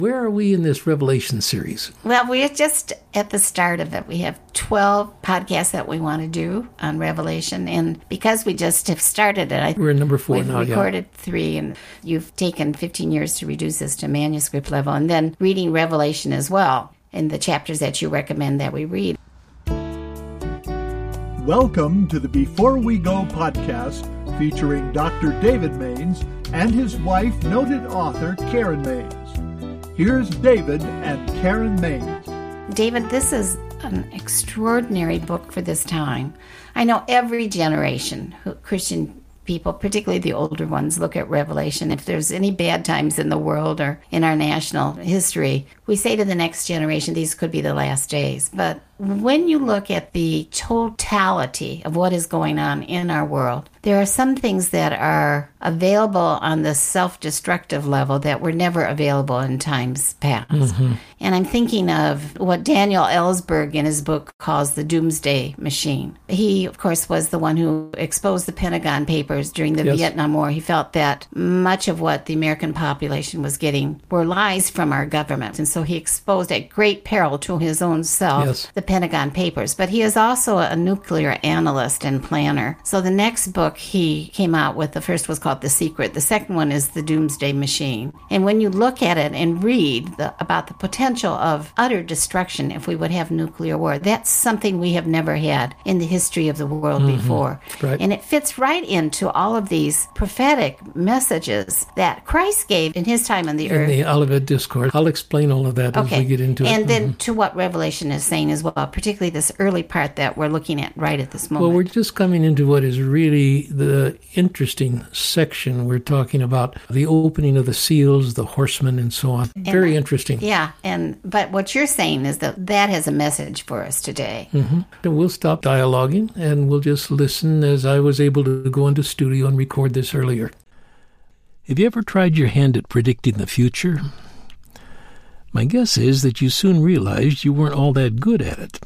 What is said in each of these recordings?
Where are we in this Revelation series? Well, we're just at the start of it. We have 12 podcasts that we want to do on Revelation. And because we just have started it, we're in number 4 now. We've recorded 3, and you've taken 15 years to reduce this to manuscript level. And then reading Revelation as well in the chapters that you recommend that we read. Welcome to the Before We Go podcast featuring Dr. David Maines and his wife, noted author Karen Maines. Here's David and Karen Maines. David, this is an extraordinary book for this time. I know every generation, Christian people, particularly the older ones, look at Revelation. If there's any bad times in the world or in our national history, we say to the next generation, these could be the last days. But when you look at the totality of what is going on in our world, there are some things that are available on the self-destructive level that were never available in times past. Mm-hmm. And I'm thinking of what Daniel Ellsberg in his book calls the Doomsday Machine. He, of course, was the one who exposed the Pentagon Papers during the Vietnam War. He felt that much of what the American population was getting were lies from our government. And so he exposed at great peril to his own self the Pentagon Papers. But he is also a nuclear analyst and planner. So the next book he came out with, the first was called The Secret. The second one is The Doomsday Machine. And when you look at it and read about the potential of utter destruction if we would have nuclear war, that's something we have never had in the history of the world before. Right. And it fits right into all of these prophetic messages that Christ gave in his time on the earth. In the Olivet Discourse. I'll explain all of that as we get into it. And then to what Revelation is saying as well, particularly this early part that we're looking at right at this moment. Well, we're just coming into what is really the interesting section. We're talking about the opening of the seals, the horsemen, and so on. Very interesting. Yeah, but what you're saying is that has a message for us today. Mm-hmm. And we'll stop dialoguing, and we'll just listen as I was able to go into studio and record this earlier. Have you ever tried your hand at predicting the future? My guess is that you soon realized you weren't all that good at it.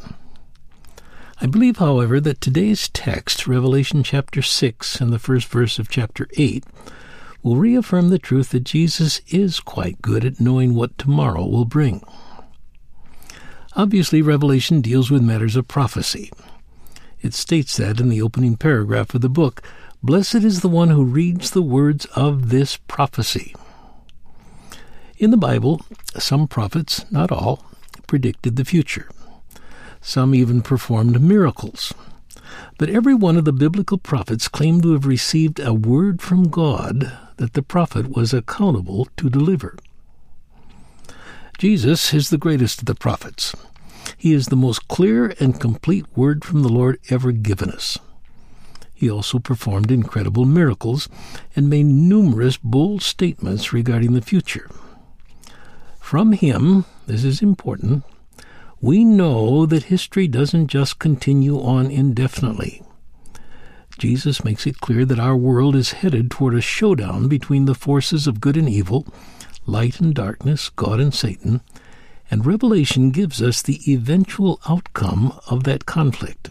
I believe, however, that today's text, Revelation chapter 6 and the first verse of chapter 8, will reaffirm the truth that Jesus is quite good at knowing what tomorrow will bring. Obviously, Revelation deals with matters of prophecy. It states that in the opening paragraph of the book, "Blessed is the one who reads the words of this prophecy." In the Bible, some prophets, not all, predicted the future. Some even performed miracles. But every one of the biblical prophets claimed to have received a word from God that the prophet was accountable to deliver. Jesus is the greatest of the prophets. He is the most clear and complete word from the Lord ever given us. He also performed incredible miracles and made numerous bold statements regarding the future. From him, this is important, we know that history doesn't just continue on indefinitely. Jesus makes it clear that our world is headed toward a showdown between the forces of good and evil, light and darkness, God and Satan, and Revelation gives us the eventual outcome of that conflict.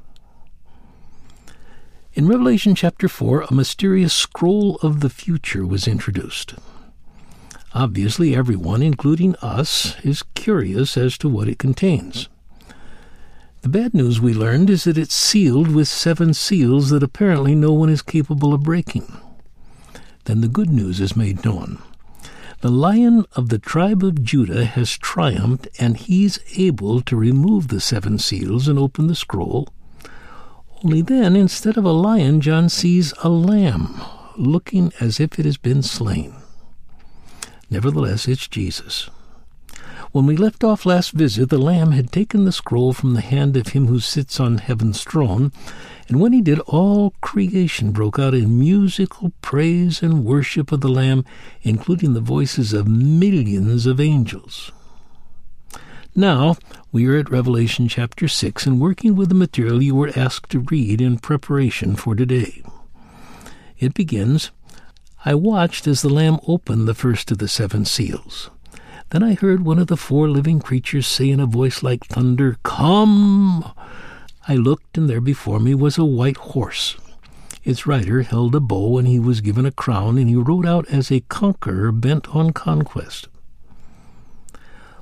In Revelation chapter 4, a mysterious scroll of the future was introduced. Obviously, everyone, including us, is curious as to what it contains. The bad news we learned is that it's sealed with 7 seals that apparently no one is capable of breaking. Then the good news is made known. The Lion of the tribe of Judah has triumphed, and he's able to remove the 7 seals and open the scroll. Only then, instead of a lion, John sees a lamb, looking as if it has been slain. Nevertheless, it's Jesus. When we left off last visit, the Lamb had taken the scroll from the hand of him who sits on heaven's throne, and when he did, all creation broke out in musical praise and worship of the Lamb, including the voices of millions of angels. Now, we are at Revelation chapter 6 and working with the material you were asked to read in preparation for today. It begins, "I watched as the Lamb opened the first of the 7 seals. Then I heard one of the 4 living creatures say in a voice like thunder, 'Come!' I looked, and there before me was a white horse. Its rider held a bow, and he was given a crown, and he rode out as a conqueror bent on conquest.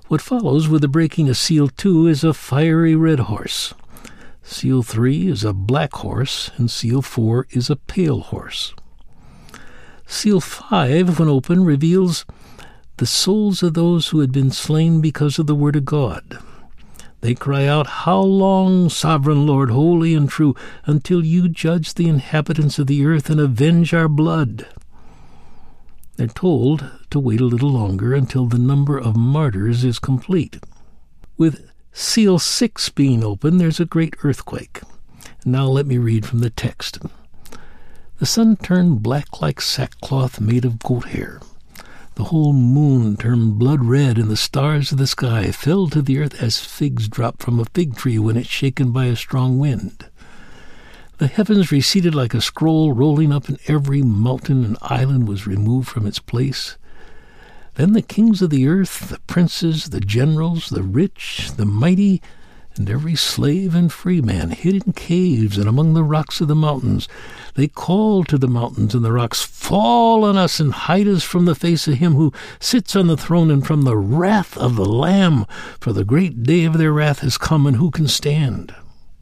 What follows with the breaking of seal 2 is a fiery red horse. Seal 3 is a black horse, and seal 4 is a pale horse. Seal 5, when open, reveals the souls of those who had been slain because of the word of God. They cry out, "How long, sovereign Lord, holy and true, until you judge the inhabitants of the earth and avenge our blood?" They're told to wait a little longer until the number of martyrs is complete. With seal 6 being open, there's a great earthquake. Now let me read from the text. The sun turned black like sackcloth made of goat hair. The whole moon turned blood red, and the stars of the sky fell to the earth as figs drop from a fig tree when it's shaken by a strong wind. The heavens receded like a scroll rolling up, and every mountain and island was removed from its place. Then the kings of the earth, the princes, the generals, the rich, the mighty, and every slave and free man hid in caves and among the rocks of the mountains. They called to the mountains and the rocks, "Fall on us and hide us from the face of him who sits on the throne and from the wrath of the Lamb, for the great day of their wrath has come, and who can stand?"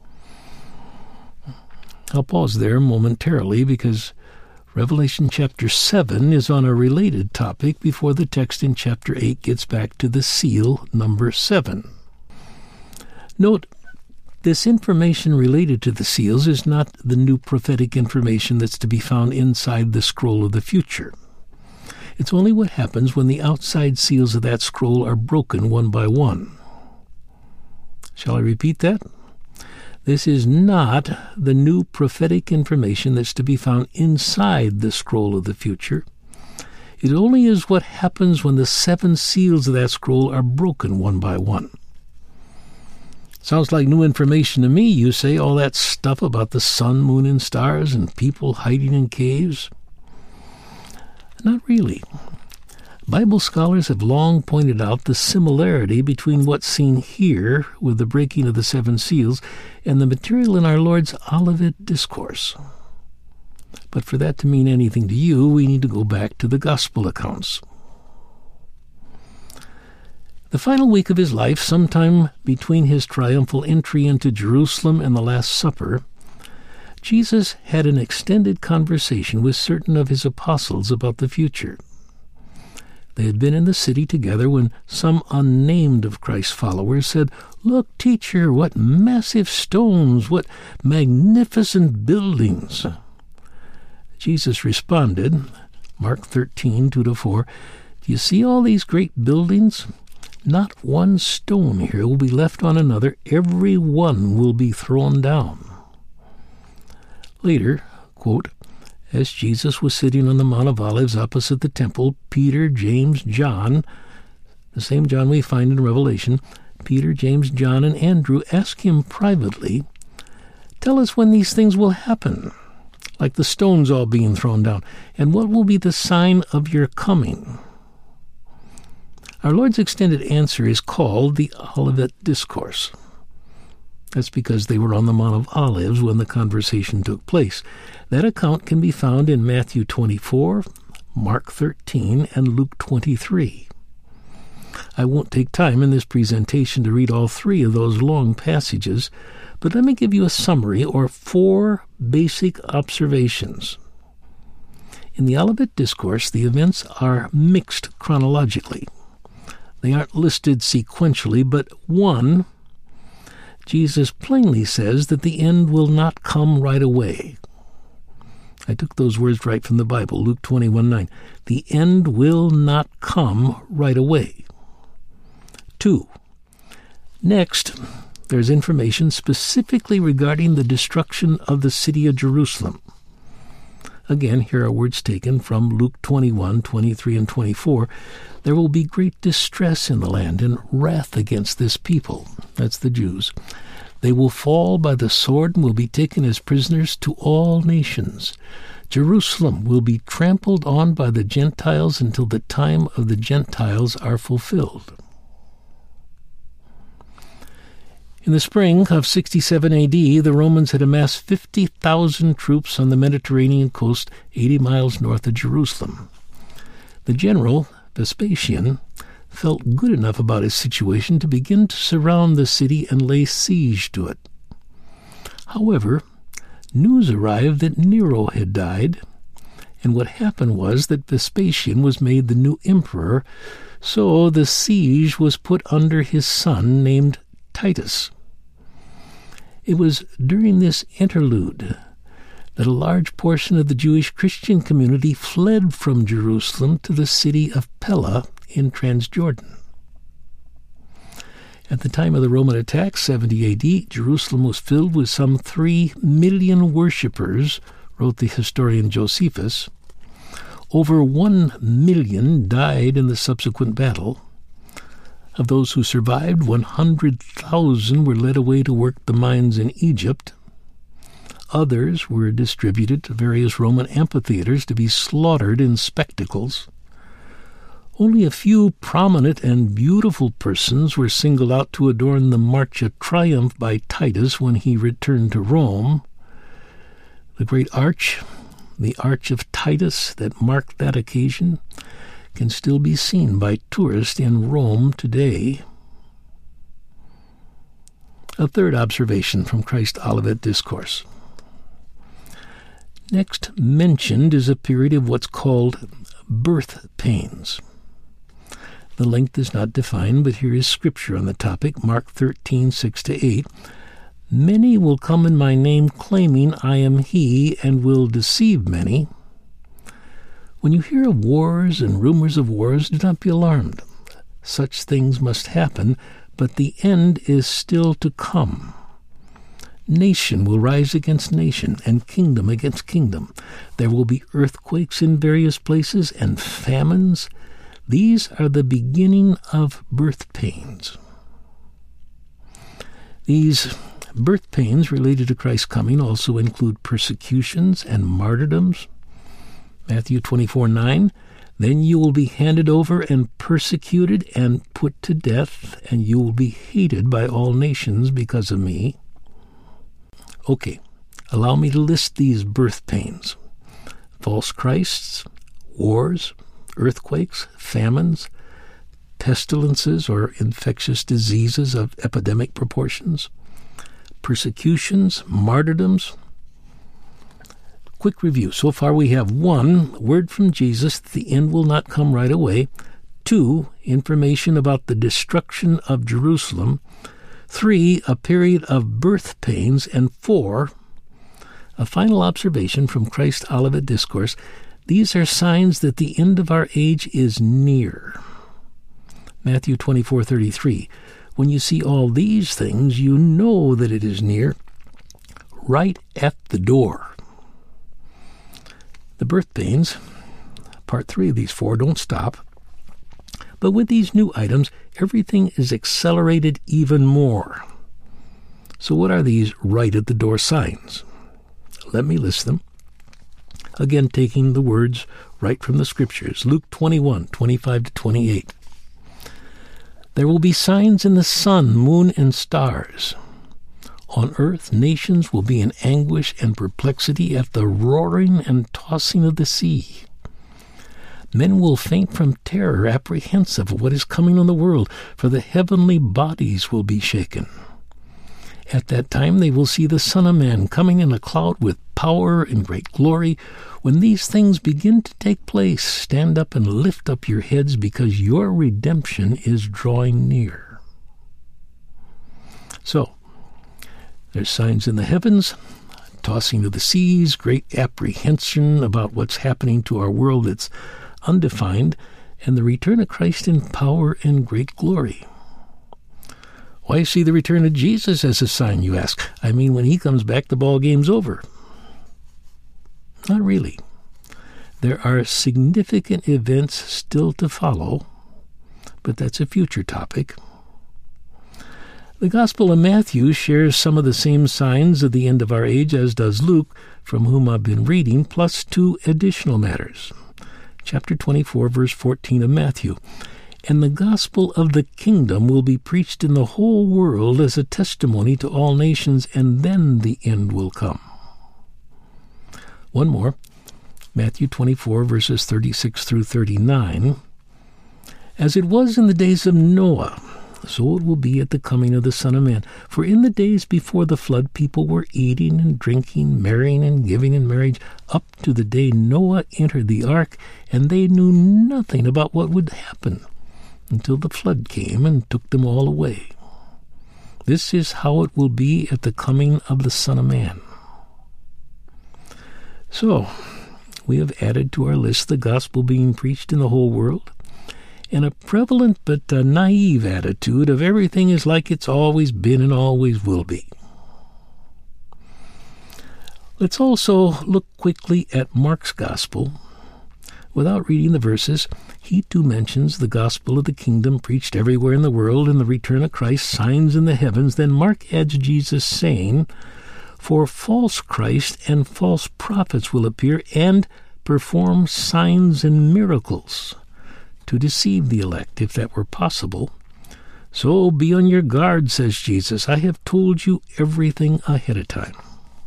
I'll pause there momentarily because Revelation chapter 7 is on a related topic before the text in chapter 8 gets back to the seal number 7. Note, this information related to the seals is not the new prophetic information that's to be found inside the scroll of the future. It's only what happens when the outside seals of that scroll are broken one by one. Shall I repeat that? This is not the new prophetic information that's to be found inside the scroll of the future. It only is what happens when the 7 seals of that scroll are broken one by one. Sounds like new information to me, you say, all that stuff about the sun, moon, and stars and people hiding in caves? Not really. Bible scholars have long pointed out the similarity between what's seen here with the breaking of the 7 seals and the material in our Lord's Olivet Discourse. But for that to mean anything to you, we need to go back to the Gospel accounts. The final week of his life, sometime between his triumphal entry into Jerusalem and the Last Supper, Jesus had an extended conversation with certain of his apostles about the future. They had been in the city together when some unnamed of Christ's followers said, "Look, teacher, what massive stones, what magnificent buildings." Jesus responded, Mark 13, 2-4, "Do you see all these great buildings? Not one stone here will be left on another. Every one will be thrown down." Later, quote, as Jesus was sitting on the Mount of Olives opposite the temple, Peter, James, John, the same John we find in Revelation, Peter, James, John, and Andrew asked him privately, "Tell us when these things will happen, like the stones all being thrown down, and what will be the sign of your coming?" Our Lord's extended answer is called the Olivet Discourse. That's because they were on the Mount of Olives when the conversation took place. That account can be found in Matthew 24, Mark 13, and Luke 23. I won't take time in this presentation to read all 3 of those long passages, but let me give you a summary or 4 basic observations. In the Olivet Discourse, the events are mixed chronologically. They aren't listed sequentially, but 1, Jesus plainly says that the end will not come right away. I took those words right from the Bible, Luke 21:9. The end will not come right away. 2, next, there's information specifically regarding the destruction of the city of Jerusalem. Again, here are words taken from Luke 21, 23, and 24. There will be great distress in the land and wrath against this people. That's the Jews. They will fall by the sword and will be taken as prisoners to all nations. Jerusalem will be trampled on by the Gentiles until the time of the Gentiles are fulfilled. In the spring of 67 A.D., the Romans had amassed 50,000 troops on the Mediterranean coast 80 miles north of Jerusalem. The general, Vespasian, felt good enough about his situation to begin to surround the city and lay siege to it. However, news arrived that Nero had died, and what happened was that Vespasian was made the new emperor, so the siege was put under his son named Titus. It was during this interlude that a large portion of the Jewish Christian community fled from Jerusalem to the city of Pella in Transjordan. At the time of the Roman attack, 70 A.D., Jerusalem was filled with some 3 million worshippers, wrote the historian Josephus. Over 1 million died in the subsequent battle. Of those who survived, 100,000 were led away to work the mines in Egypt. Others were distributed to various Roman amphitheaters to be slaughtered in spectacles. Only a few prominent and beautiful persons were singled out to adorn the March of Triumph by Titus when he returned to Rome. The great arch, the Arch of Titus that marked that occasion, can still be seen by tourists in Rome today. A third observation from Christ's Olivet Discourse. Next mentioned is a period of what's called birth pains. The length is not defined, but here is scripture on the topic, Mark 13, 6-8. Many will come in my name, claiming I am he, and will deceive many. When you hear of wars and rumors of wars, do not be alarmed. Such things must happen, but the end is still to come. Nation will rise against nation, and kingdom against kingdom. There will be earthquakes in various places, and famines. These are the beginning of birth pains. These birth pains related to Christ's coming also include persecutions and martyrdoms. Matthew 24:9, then you will be handed over and persecuted and put to death, and you will be hated by all nations because of me. Okay, allow me to list these birth pains. False Christs, wars, earthquakes, famines, pestilences or infectious diseases of epidemic proportions, persecutions, martyrdoms. Quick review. So far we have 1, word from Jesus that the end will not come right away. 2, information about the destruction of Jerusalem. 3, a period of birth pains. And 4, a final observation from Christ's Olivet Discourse. These are signs that the end of our age is near. Matthew 24:33. When you see all these things, you know that it is near, right at the door. The birth pains, part 3 of these 4, don't stop. But with these new items, everything is accelerated even more. So what are these right at the door signs? Let me list them. Again, taking the words right from the Scriptures. Luke 21:25-28. There will be signs in the sun, moon, and stars. On earth, nations will be in anguish and perplexity at the roaring and tossing of the sea. Men will faint from terror, apprehensive of what is coming on the world, for the heavenly bodies will be shaken. At that time they will see the Son of Man coming in a cloud with power and great glory. When these things begin to take place, stand up and lift up your heads, because your redemption is drawing near. So, there's signs in the heavens, tossing of the seas, great apprehension about what's happening to our world that's undefined, and the return of Christ in power and great glory. Why see the return of Jesus as a sign, you ask? I mean, when he comes back, the ball game's over. Not really. There are significant events still to follow, but that's a future topic. The Gospel of Matthew shares some of the same signs of the end of our age as does Luke, from whom I've been reading, plus 2 additional matters. Chapter 24, verse 14 of Matthew. And the gospel of the kingdom will be preached in the whole world as a testimony to all nations, and then the end will come. One more, Matthew 24, verses 36 through 39. As it was in the days of Noah, so it will be at the coming of the Son of Man. For in the days before the flood, people were eating and drinking, marrying and giving in marriage, up to the day Noah entered the ark, and they knew nothing about what would happen until the flood came and took them all away. This is how it will be at the coming of the Son of Man. So, we have added to our list the gospel being preached in the whole world, and a prevalent but naive attitude of everything is like it's always been and always will be. Let's also look quickly at Mark's gospel. Without reading the verses, he too mentions the gospel of the kingdom preached everywhere in the world and the return of Christ, signs in the heavens. Then Mark adds Jesus saying, "For false Christ and false prophets will appear and perform signs and miracles to deceive the elect, if that were possible. So be on your guard," says Jesus. "I have told you everything ahead of time."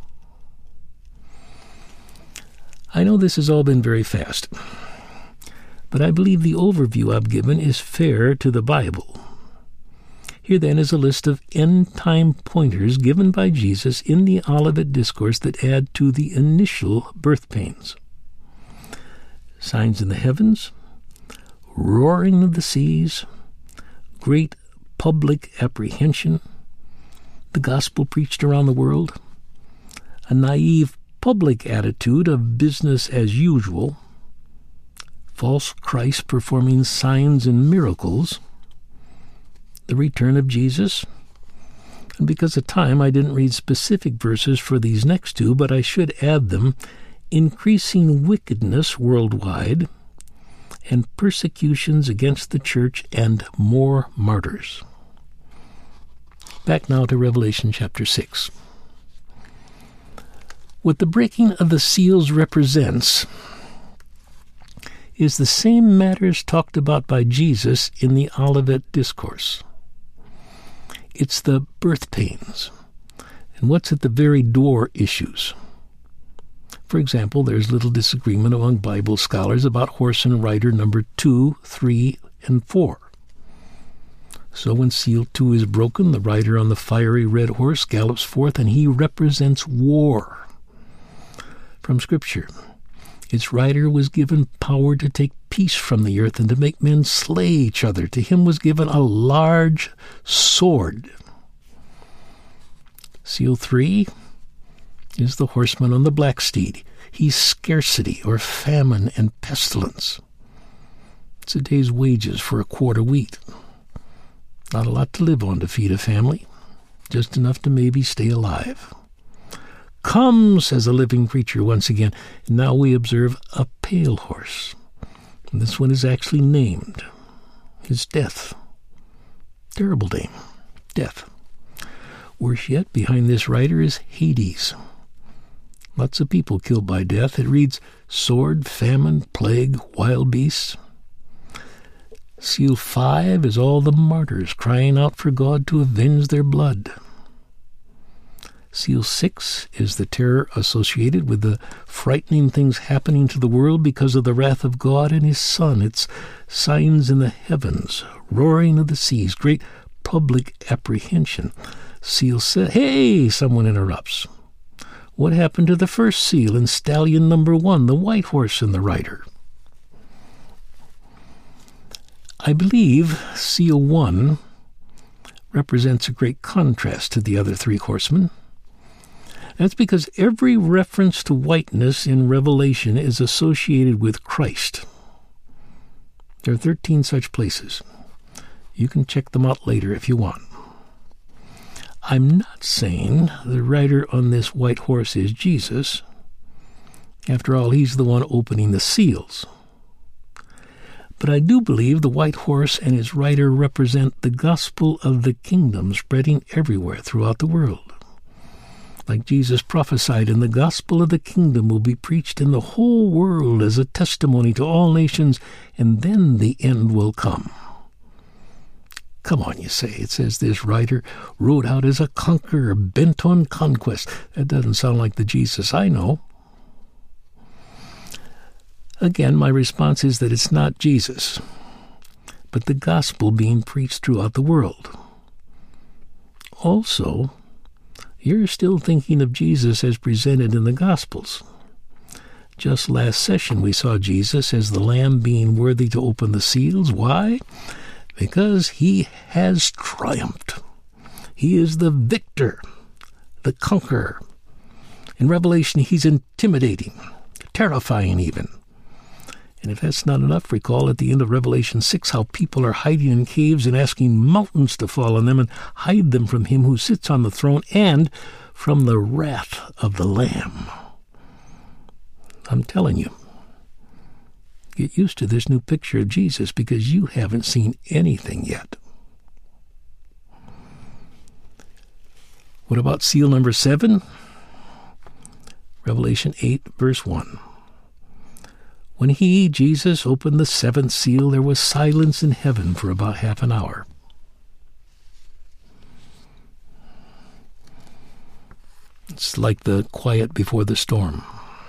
I know this has all been very fast, but I believe the overview I've given is fair to the Bible. Here then is a list of end-time pointers given by Jesus in the Olivet Discourse that add to the initial birth pains. Signs in the heavens, roaring of the seas, great public apprehension, the gospel preached around the world, a naive public attitude of business as usual, false Christ performing signs and miracles, the return of Jesus, and because of time I didn't read specific verses for these next two, but I should add them, increasing wickedness worldwide, and persecutions against the church, and more martyrs. Back now to Revelation chapter 6. What the breaking of the seals represents is the same matters talked about by Jesus in the Olivet Discourse. It's the birth pains, and what's at the very door issues. For example, there's little disagreement among Bible scholars about horse and rider number 2, 3, and 4. So when seal 2 is broken, the rider on the fiery red horse gallops forth, and he represents war. From Scripture, its rider was given power to take peace from the earth and to make men slay each other. To him was given a large sword. Seal 3 is the horseman on the black steed. He's scarcity or famine and pestilence. It's a day's wages for a quart of wheat. Not a lot to live on to feed a family, just enough to maybe stay alive. "Come," says a living creature once again, and now we observe a pale horse. And this one is actually named. It's Death. Terrible name. Death. Worse yet, behind this rider is Hades. Lots of people killed by death. It reads, sword, famine, plague, wild beasts. Seal 5 is all the martyrs crying out for God to avenge their blood. Seal 6 is the terror associated with the frightening things happening to the world because of the wrath of God and His Son. It's signs in the heavens, roaring of the seas, great public apprehension. Seal 7, hey, someone interrupts. What happened to the first seal in stallion number 1, the white horse and the rider? I believe seal 1 represents a great contrast to the other 3 horsemen. That's because every reference to whiteness in Revelation is associated with Christ. There are 13 such places. You can check them out later if you want. I'm not saying the rider on this white horse is Jesus. After all, he's the one opening the seals. But I do believe the white horse and his rider represent the gospel of the kingdom spreading everywhere throughout the world. Like Jesus prophesied, and the gospel of the kingdom will be preached in the whole world as a testimony to all nations, and then the end will come. Come on, you say. It says this rider rode out as a conqueror, bent on conquest. That doesn't sound like the Jesus I know. Again, my response is that it's not Jesus, but the gospel being preached throughout the world. Also, you're still thinking of Jesus as presented in the Gospels. Just last session we saw Jesus as the Lamb being worthy to open the seals. Why? Because he has triumphed. He is the victor, the conqueror. In Revelation, he's intimidating, terrifying even. And if that's not enough, recall at the end of Revelation 6 how people are hiding in caves and asking mountains to fall on them and hide them from him who sits on the throne and from the wrath of the Lamb. I'm telling you, get used to this new picture of Jesus because you haven't seen anything yet. What about seal number 7? Revelation 8, verse 1. When he, Jesus, opened the 7th seal, there was silence in heaven for about half an hour. It's like the quiet before the storm.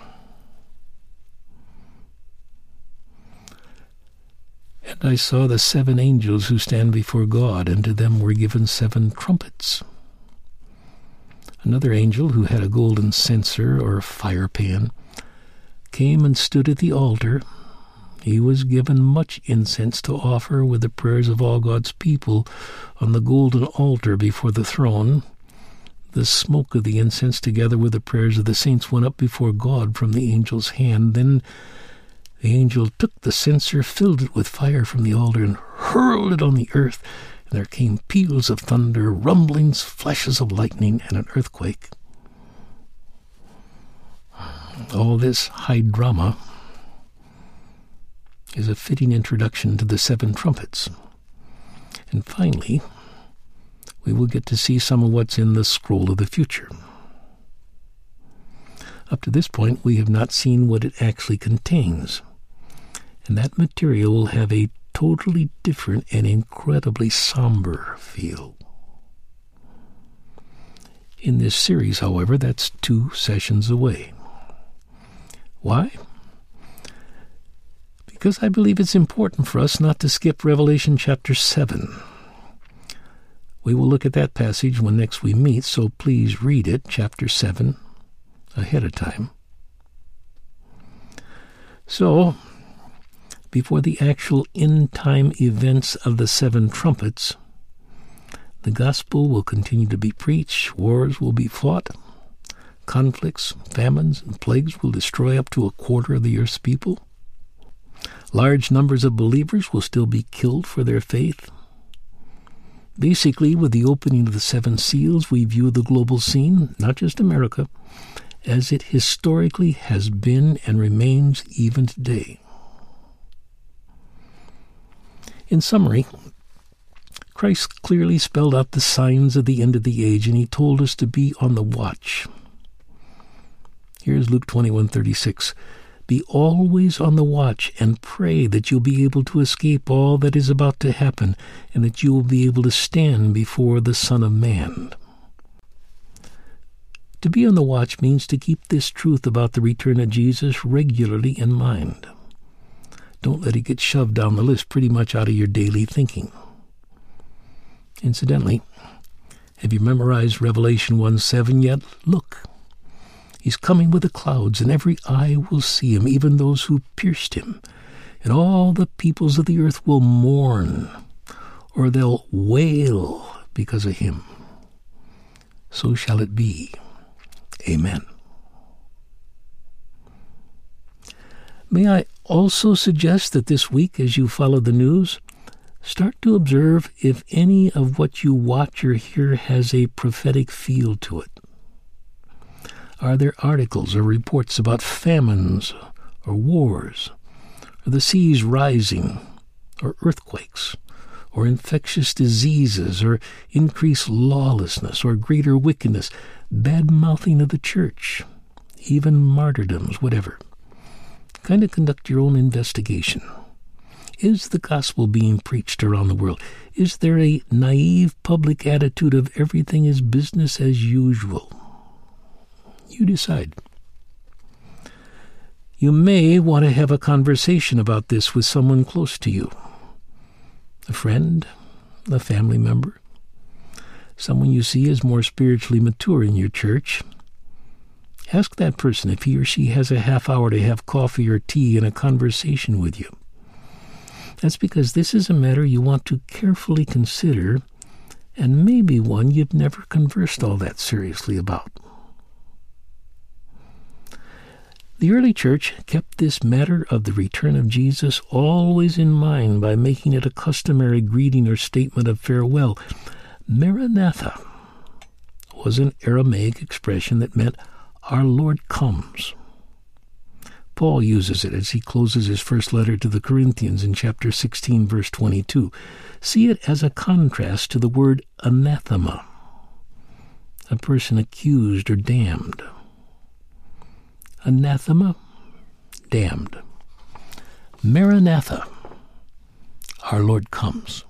And I saw the 7 angels who stand before God, and to them were given 7 trumpets. Another angel, who had a golden censer or fire pan, came and stood at the altar. He was given much incense to offer with the prayers of all God's people on the golden altar before the throne. The smoke of the incense together with the prayers of the saints went up before God from the angel's hand. Then the angel took the censer, filled it with fire from the altar, and hurled it on the earth. And there came peals of thunder, rumblings, flashes of lightning, and an earthquake. All this high drama is a fitting introduction to the 7 trumpets. And finally, we will get to see some of what's in the scroll of the future. Up to this point, we have not seen what it actually contains. And that material will have a totally different and incredibly somber feel. In this series, however, that's 2 sessions away. Why? Because I believe it's important for us not to skip Revelation chapter 7. We will look at that passage when next we meet, so please read it, chapter 7, ahead of time. So, before the actual end-time events of the 7 trumpets, the gospel will continue to be preached, wars will be fought, conflicts, famines, and plagues will destroy up to 1/4 of the earth's people. Large numbers of believers will still be killed for their faith. Basically, with the opening of the 7 seals, we view the global scene, not just America, as it historically has been and remains even today. In summary, Christ clearly spelled out the signs of the end of the age, and he told us to be on the watch. Here's Luke 21:36. Be always on the watch and pray that you'll be able to escape all that is about to happen and that you will be able to stand before the Son of Man. To be on the watch means to keep this truth about the return of Jesus regularly in mind. Don't let it get shoved down the list pretty much out of your daily thinking. Incidentally, have you memorized Revelation 1:7 yet? Look, he's coming with the clouds, and every eye will see him, even those who pierced him. And all the peoples of the earth will mourn, or they'll wail because of him. So shall it be. Amen. May I also suggest that this week, as you follow the news, start to observe if any of what you watch or hear has a prophetic feel to it. Are there articles or reports about famines or wars, or the seas rising, or earthquakes, or infectious diseases, or increased lawlessness, or greater wickedness, bad-mouthing of the church, even martyrdoms, whatever? Kind of conduct your own investigation. Is the gospel being preached around the world? Is there a naive public attitude of everything is business as usual? You decide. You may want to have a conversation about this with someone close to you. a friend, a family member, someone you see as more spiritually mature in your church. Ask that person if he or she has a half hour to have coffee or tea and a conversation with you. That's because this is a matter you want to carefully consider, and maybe one you've never conversed all that seriously about. The early church kept this matter of the return of Jesus always in mind by making it a customary greeting or statement of farewell. Maranatha was an Aramaic expression that meant, "Our Lord comes." Paul uses it as he closes his first letter to the Corinthians in chapter 16, verse 22. See it as a contrast to the word anathema, a person accused or damned. Anathema, damned. Maranatha, our Lord comes.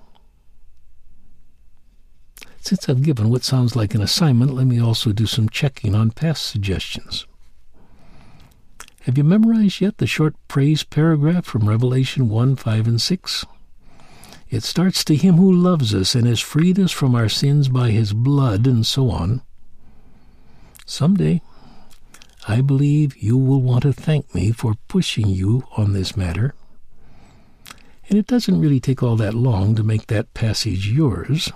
Since I've given what sounds like an assignment, let me also do some checking on past suggestions. Have you memorized yet the short praise paragraph from Revelation 1, 5, and 6? It starts, "To him who loves us and has freed us from our sins by his blood," and so on. Someday, I believe you will want to thank me for pushing you on this matter. And it doesn't really take all that long to make that passage yours.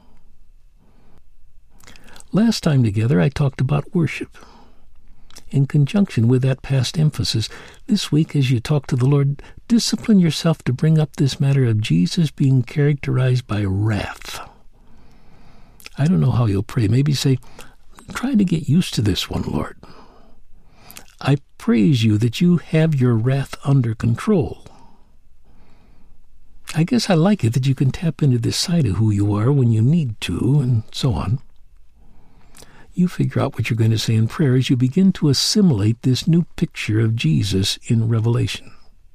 Last time together, I talked about worship. In conjunction with that past emphasis, this week, as you talk to the Lord, discipline yourself to bring up this matter of Jesus being characterized by wrath. I don't know how you'll pray. Maybe say, "Try to get used to this one, Lord. I praise you that you have your wrath under control. I guess I like it that you can tap into this side of who you are when you need to," and so on. You figure out what you're going to say in prayer as you begin to assimilate this new picture of Jesus in Revelation.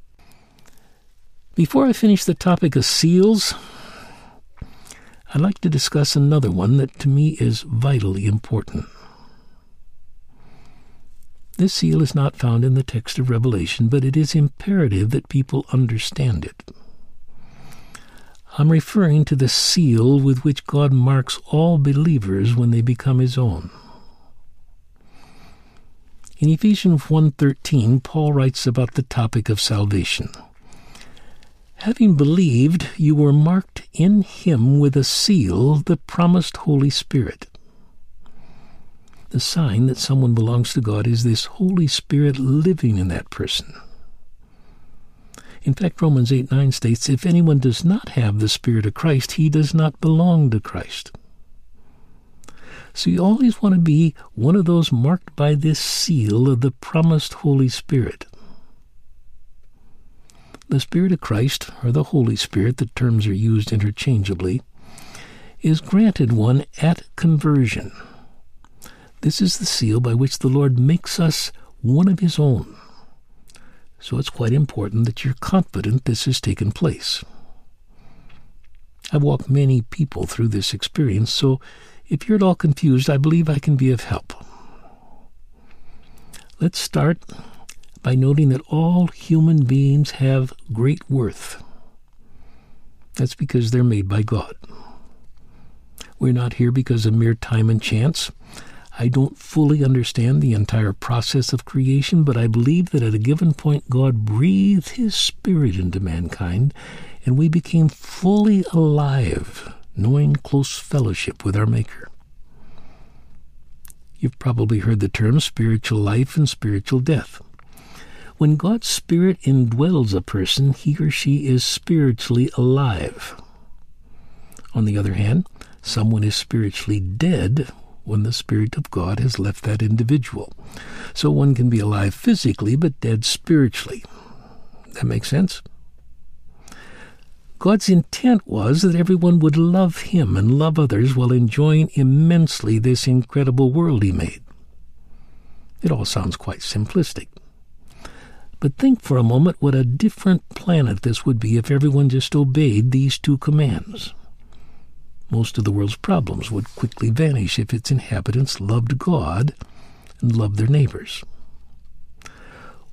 Before I finish the topic of seals, I'd like to discuss another one that to me is vitally important. This seal is not found in the text of Revelation, but it is imperative that people understand it. I'm referring to the seal with which God marks all believers when they become his own. In Ephesians 1:13, Paul writes about the topic of salvation. "Having believed, you were marked in him with a seal, the promised Holy Spirit." The sign that someone belongs to God is this Holy Spirit living in that person. In fact, Romans 8:9 states, "If anyone does not have the Spirit of Christ, he does not belong to Christ." So you always want to be one of those marked by this seal of the promised Holy Spirit. The Spirit of Christ, or the Holy Spirit, the terms are used interchangeably, is granted one at conversion. This is the seal by which the Lord makes us one of his own. So it's quite important that you're confident this has taken place. I've walked many people through this experience, so if you're at all confused, I believe I can be of help. Let's start by noting that all human beings have great worth. That's because they're made by God. We're not here because of mere time and chance. I don't fully understand the entire process of creation, but I believe that at a given point God breathed his Spirit into mankind, and we became fully alive, knowing close fellowship with our Maker. You've probably heard the terms spiritual life and spiritual death. When God's Spirit indwells a person, he or she is spiritually alive. On the other hand, someone is spiritually dead when the Spirit of God has left that individual. So one can be alive physically, but dead spiritually. That makes sense? God's intent was that everyone would love him and love others while enjoying immensely this incredible world he made. It all sounds quite simplistic. But think for a moment what a different planet this would be if everyone just obeyed these two commands. Most of the world's problems would quickly vanish if its inhabitants loved God and loved their neighbors.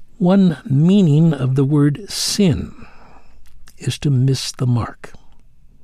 One meaning of the word sin is to miss the mark.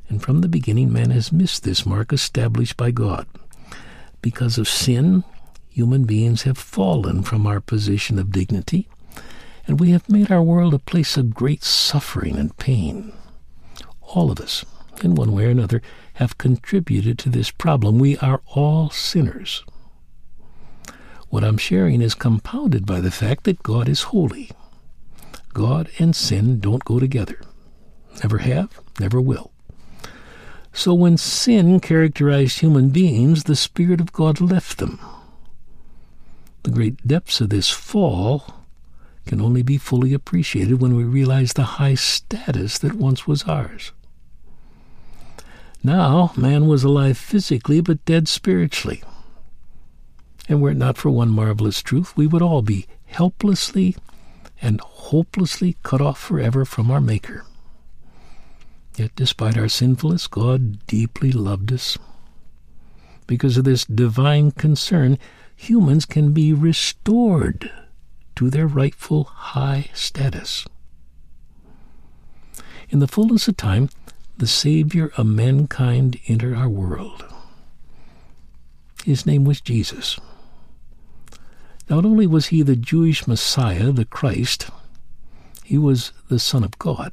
And from the beginning, man has missed this mark established by God. Because of sin, human beings have fallen from our position of dignity, and we have made our world a place of great suffering and pain. All of us, in one way or another, have contributed to this problem. We are all sinners. What I'm sharing is compounded by the fact that God is holy. God and sin don't go together. Never have, never will. So when sin characterized human beings, the Spirit of God left them. The great depths of this fall can only be fully appreciated when we realize the high status that once was ours. Now, man was alive physically, but dead spiritually. And were it not for one marvelous truth, we would all be helplessly and hopelessly cut off forever from our Maker. Yet despite our sinfulness, God deeply loved us. Because of this divine concern, humans can be restored to their rightful high status. In the fullness of time, the Savior of mankind entered our world. His name was Jesus. Not only was he the Jewish Messiah, the Christ, he was the Son of God.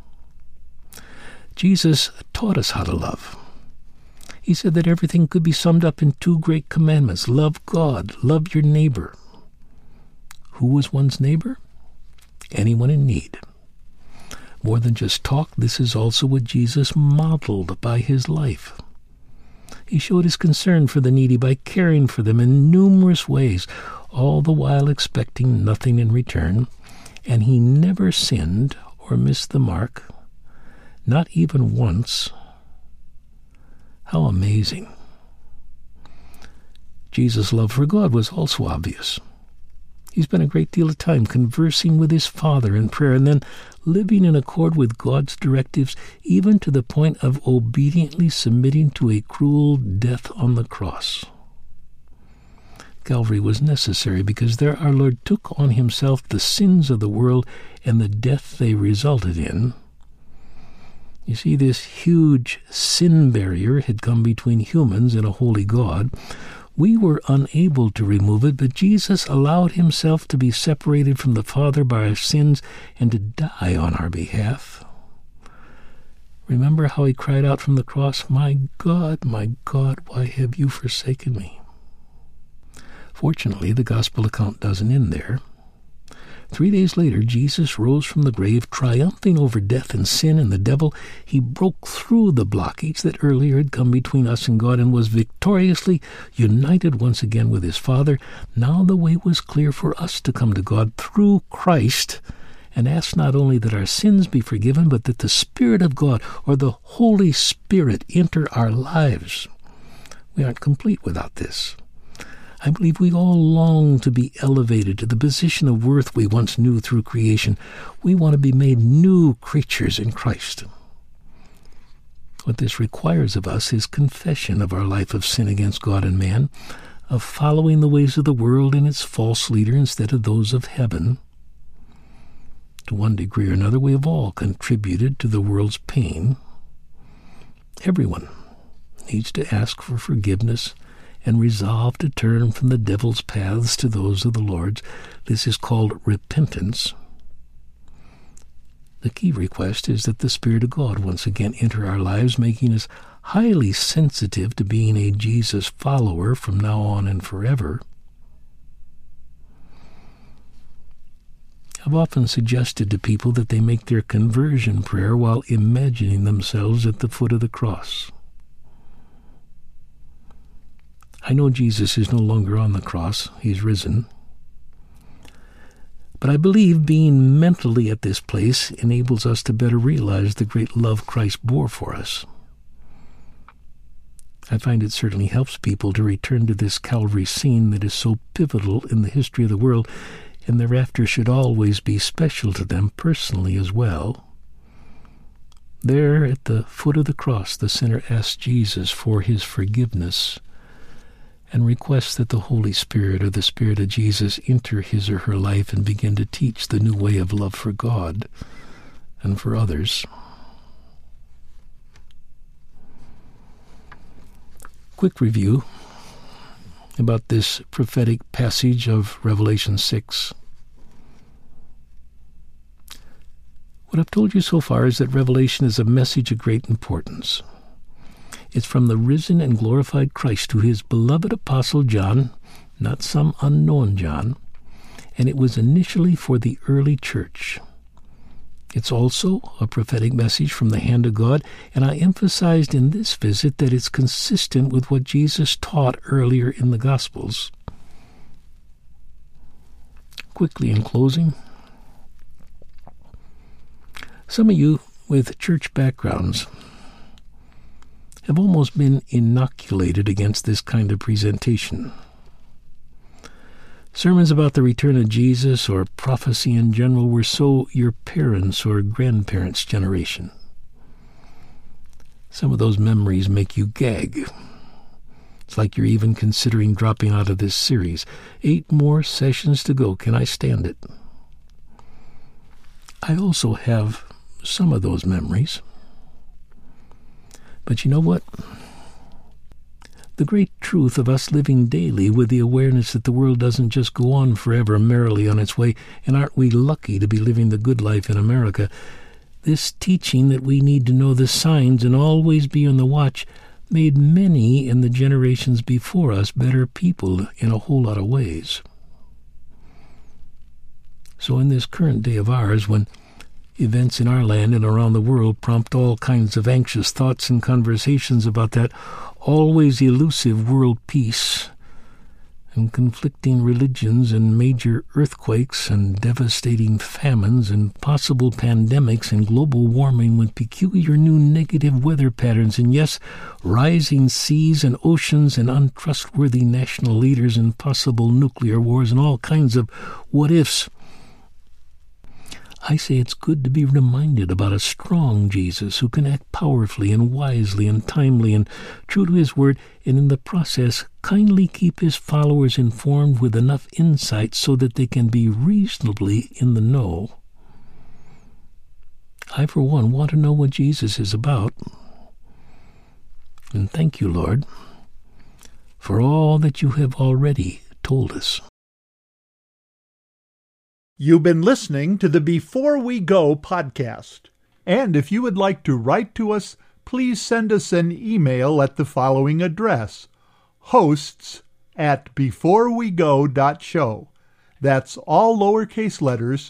Jesus taught us how to love. He said that everything could be summed up in two great commandments. Love God, love your neighbor. Who was one's neighbor? Anyone in need. More than just talk, this is also what Jesus modeled by his life. He showed his concern for the needy by caring for them in numerous ways, all the while expecting nothing in return, and he never sinned or missed the mark, not even once. How amazing. Jesus' love for God was also obvious. He spent a great deal of time conversing with his Father in prayer and then living in accord with God's directives, even to the point of obediently submitting to a cruel death on the cross. Calvary was necessary because there our Lord took on himself the sins of the world and the death they resulted in. You see, this huge sin barrier had come between humans and a holy God. We were unable to remove it, but Jesus allowed himself to be separated from the Father by our sins and to die on our behalf. Remember how he cried out from the cross, my God, why have you forsaken me?" Fortunately, the gospel account doesn't end there. 3 days later, Jesus rose from the grave, triumphing over death and sin and the devil. He broke through the blockage that earlier had come between us and God and was victoriously united once again with his Father. Now the way was clear for us to come to God through Christ and ask not only that our sins be forgiven, but that the Spirit of God, or the Holy Spirit, enter our lives. We aren't complete without this. I believe we all long to be elevated to the position of worth we once knew through creation. We want to be made new creatures in Christ. What this requires of us is confession of our life of sin against God and man, of following the ways of the world and its false leader instead of those of heaven. To one degree or another, we have all contributed to the world's pain. Everyone needs to ask for forgiveness and resolve to turn from the devil's paths to those of the Lord's. This is called repentance. The key request is that the Spirit of God once again enter our lives, making us highly sensitive to being a Jesus follower from now on and forever. I've often suggested to people that they make their conversion prayer while imagining themselves at the foot of the cross. I know Jesus is no longer on the cross. He's risen. But I believe being mentally at this place enables us to better realize the great love Christ bore for us. I find it certainly helps people to return to this Calvary scene that is so pivotal in the history of the world, and thereafter should always be special to them personally as well. There at the foot of the cross, the sinner asks Jesus for his forgiveness and requests that the Holy Spirit, or the Spirit of Jesus, enter his or her life and begin to teach the new way of love for God and for others. Quick review about this prophetic passage of Revelation 6. What I've told you so far is that Revelation is a message of great importance. It's from the risen and glorified Christ to his beloved apostle John, not some unknown John, and it was initially for the early church. It's also a prophetic message from the hand of God, and I emphasized in this visit that it's consistent with what Jesus taught earlier in the Gospels. Quickly in closing, some of you with church backgrounds have almost been inoculated against this kind of presentation. Sermons about the return of Jesus or prophecy in general were so your parents' or grandparents' generation. Some of those memories make you gag. It's like you're even considering dropping out of this series. 8 more sessions to go. Can I stand it? I also have some of those memories. But you know what? The great truth of us living daily with the awareness that the world doesn't just go on forever merrily on its way, and aren't we lucky to be living the good life in America, this teaching that we need to know the signs and always be on the watch made many in the generations before us better people in a whole lot of ways. So in this current day of ours, when events in our land and around the world prompt all kinds of anxious thoughts and conversations about that always elusive world peace, and conflicting religions and major earthquakes and devastating famines and possible pandemics and global warming with peculiar new negative weather patterns and, yes, rising seas and oceans and untrustworthy national leaders and possible nuclear wars and all kinds of what-ifs, I say it's good to be reminded about a strong Jesus who can act powerfully and wisely and timely and true to his word, and in the process kindly keep his followers informed with enough insight so that they can be reasonably in the know. I, for one, want to know what Jesus is about. And thank you, Lord, for all that you have already told us. You've been listening to the Before We Go podcast. And if you would like to write to us, please send us an email at the following address, hosts@beforewego.show. That's all lowercase letters,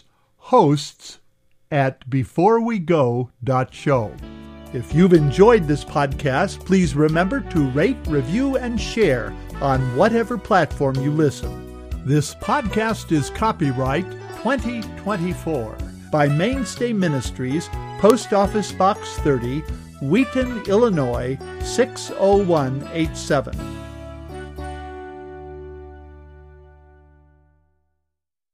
hosts@beforewego.show. If you've enjoyed this podcast, please remember to rate, review, and share on whatever platform you listen. This podcast is copyright 2024 by Mainstay Ministries, Post Office Box 30, Wheaton, Illinois 60187.